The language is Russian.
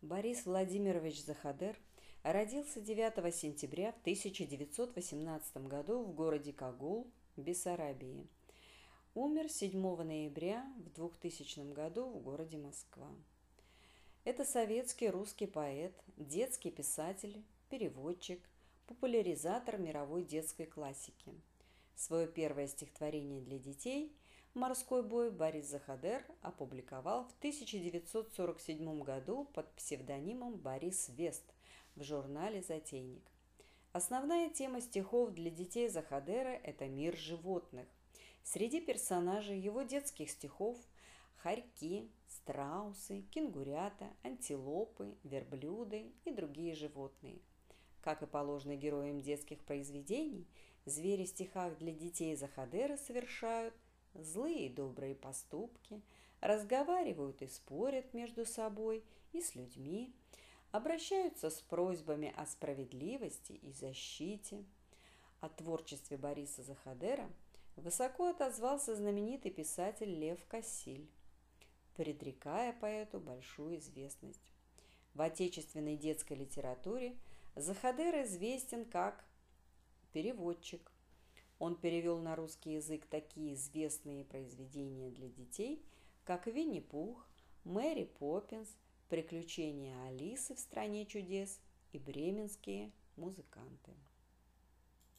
Борис Владимирович Захадер родился 9 сентября в 1918 году в городе Кагул, Бессарабии. Умер 7 ноября в 2000 году в городе Москва. Это советский русский поэт, детский писатель, переводчик, популяризатор мировой детской классики. Свое первое стихотворение для детей «Морской бой» Борис Захадер опубликовал в 1947 году под псевдонимом Борис Вест в журнале «Затейник». Основная тема стихов для детей Захадера – это мир животных. Среди персонажей его детских стихов – хорьки, страусы, кенгурята, антилопы, верблюды и другие животные. Как и положено героям детских произведений, звери в стихах для детей Захадера совершают злые и добрые поступки, разговаривают и спорят между собой и с людьми, обращаются с просьбами о справедливости и защите. О творчестве Бориса Захадера высоко отозвался знаменитый писатель Лев Кассиль, предрекая поэту большую известность. В отечественной детской литературе Захадер известен как переводчик. Он перевел на русский язык такие известные произведения для детей, как «Винни-Пух», «Мэри Поппинс», «Приключения Алисы в стране чудес» и «Бременские музыканты».